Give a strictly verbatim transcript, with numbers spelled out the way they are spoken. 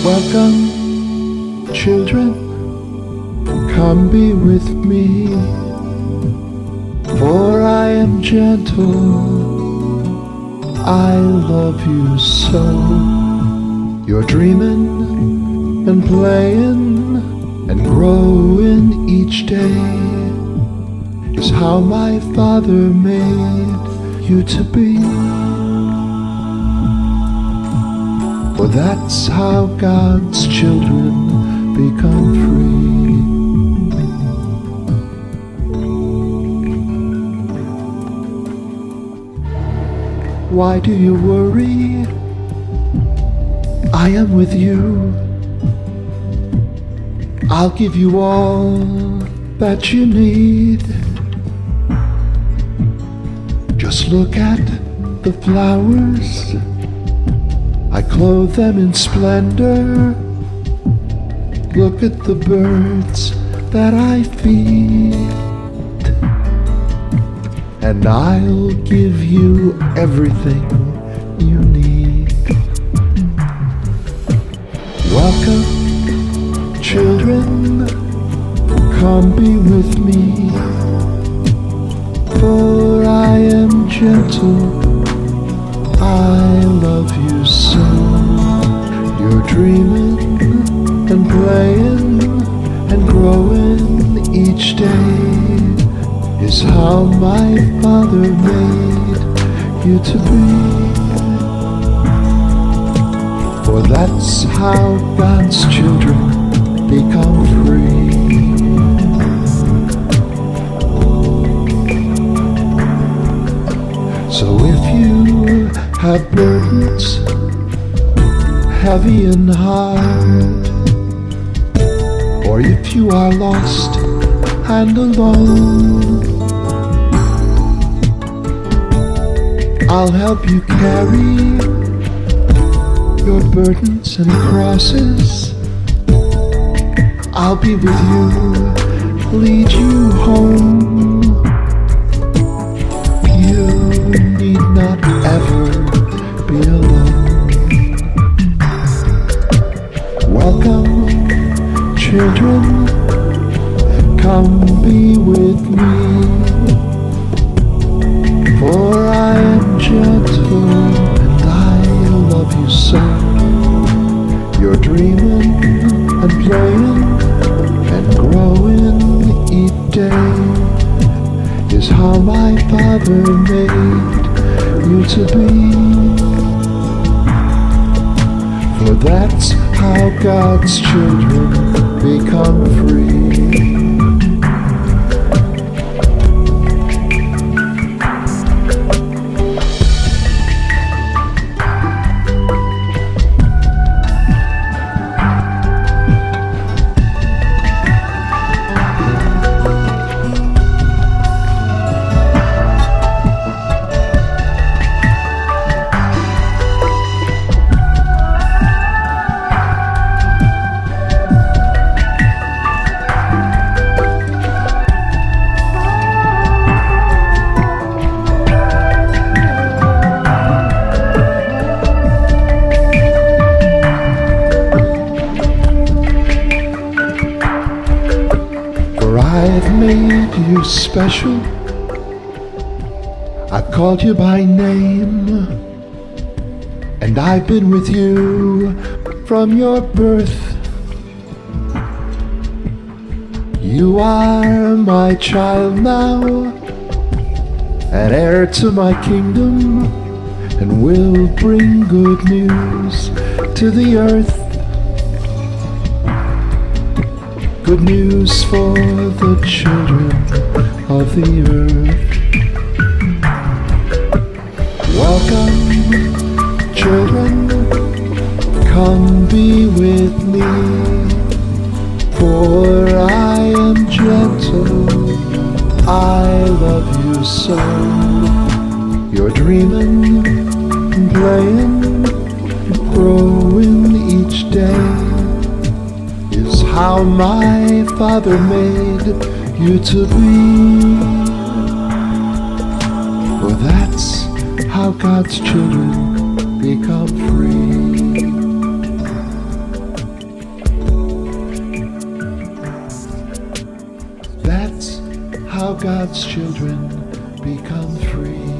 Welcome, children, come be with me, for I am gentle, I love you so. You're dreaming and playing and growing each day, is how my Father made you to be. For that's how God's children become free. Why do you worry? I am with you. I'll give you all that you need. Just look at the flowers, I clothe them in splendor. Look at the birds that I feed, and I'll give you everything you need. Welcome, children, come be with me, for I am gentle, I love you so. You're dreaming and playing and growing each day, is how my Father made you to be. For that's how God's children become free. So if you have burdens heavy and hard, or if you are lost and alone, I'll help you carry your burdens and crosses. I'll be with you, lead you home. You need not ever be alone. Welcome, children, come be with me, for I am gentle and I love you so. You're dreaming and playing and growing each day, is how my Father made you to be. For that's how God's children become free. I've made you special, I've called you by name, and I've been with you from your birth. You are my child now, an heir to my kingdom, and will bring good news to the earth. Good news for the children of the earth. Welcome, children, come be with me, for I am gentle, I love you so. You're dreaming and playing and growing each day, is how my Father made you to be. For that's how God's children become free. how God's children become free.